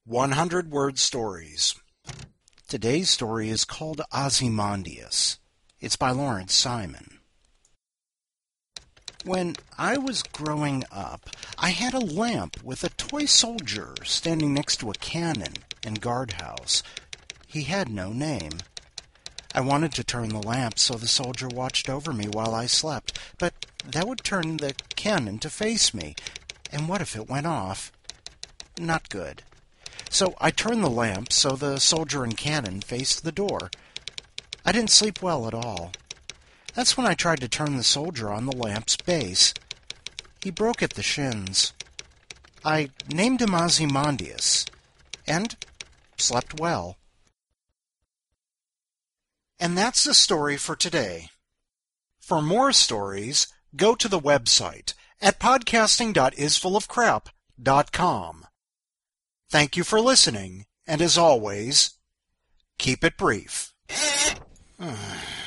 100-word stories. Today's story is called Ozymandias. It's by Lawrence Simon. When I was growing up, I had a lamp with a toy soldier standing next to a cannon and guardhouse. He had no name. I wanted to turn the lamp so the soldier watched over me while I slept, but that would turn the cannon to face me. And what if it went off? Not good. So I turned the lamp so the soldier and cannon faced the door. I didn't sleep well at all. That's when I tried to turn the soldier on the lamp's base. He broke at the shins. I named him Ozymandias, and slept well. And that's the story for today. For more stories, go to the website at podcasting.isfullofcrap.com. Thank you for listening, and as always, keep it brief.